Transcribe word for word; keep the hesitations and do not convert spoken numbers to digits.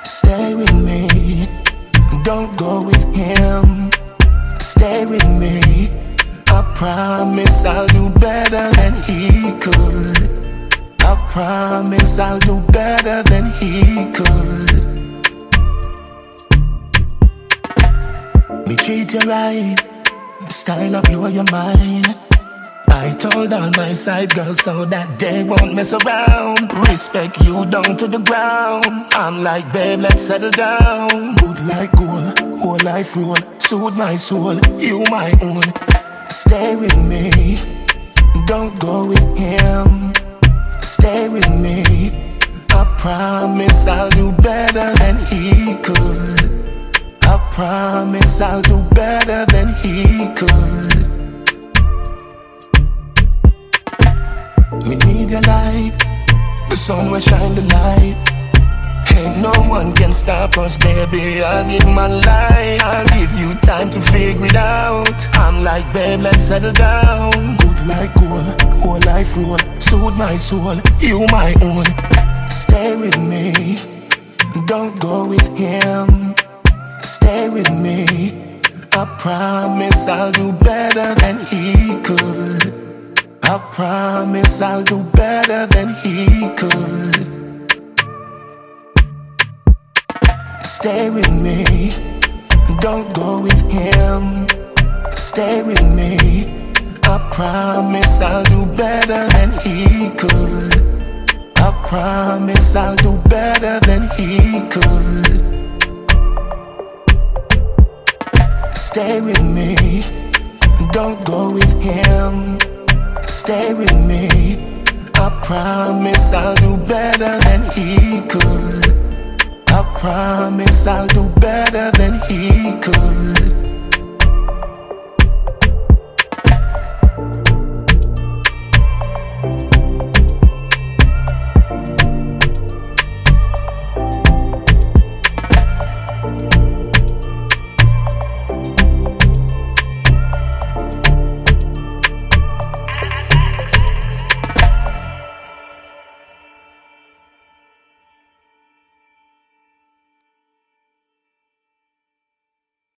Stay with me, don't go with him. Stay with me, I promise I'll do better than he could. I promise I'll do better than he could. Me treat you right, style up blow your mind. I told all my side girls so that they won't mess around. Respect you down to the ground. I'm like, babe, let's settle down. Good like gold, whole life roll. Soothe my soul, you my own. Stay with me, don't go with him. Stay with me, I promise I'll do better than he could. I promise I'll do better than he could. We need your light, the sun will shine the light. Ain't no one can stop us, baby. I'll give my life, I'll give you time to figure it out. I'm like, babe, let's settle down. Good like gold, whole life roll. Soothe my soul, you my own. Stay with me, don't go with him. Stay with me, I promise I'll do better than he could. I promise I'll do better than he could. Stay with me, don't go with him. Stay with me, I promise I'll do better than he could. I promise I'll do better than he could. Stay with me, don't go with him. Stay with me, I promise I'll do better than he could. I promise I'll do better than he could.